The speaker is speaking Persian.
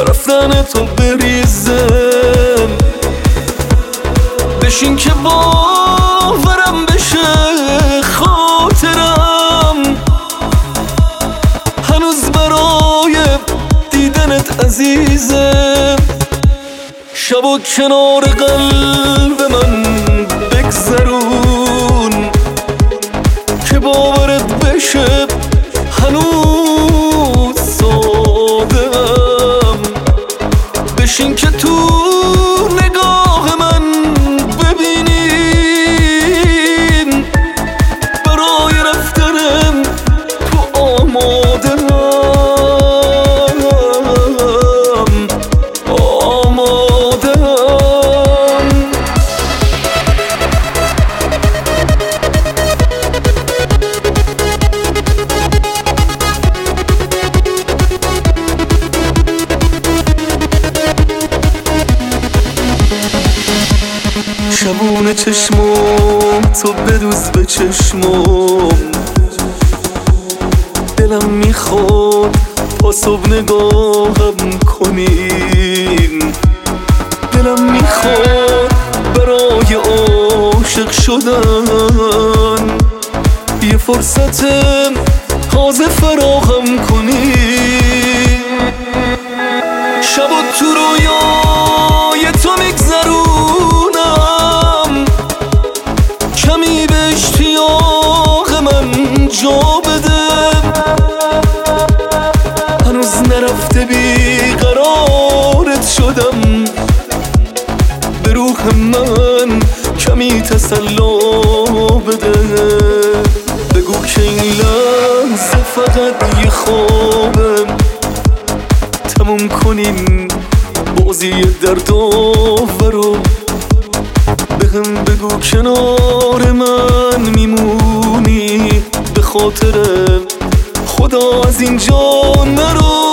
رفتن تو بریزم. بشین که باورم بشه خاطرم هنوز برای دیدنت عزیزم. شبو کنار قلب من بگذرون که باورت بشه هنوز سادم. بشین که تو نگاه من ببینین برای رفتنم تو آمادم. شبونه چشمم تو بدوز به چشمم. دلم میخواد تا صبح نگاهم کنین. دلم میخواد برای عاشق شدن یه فرصت تازه فراهم کنین. شبو تو رویای تو میگذرونم کمی به اشتیاق من جا بده. هنوز نرفته بیقرارت شدم به روح من کمی تسلا بده. بگو که این لحظه فقط یه خوابم تموم کنیم بازی دردآورو. بهم بگو کنار من میمونی به خاطر خدا از اینجا نرو.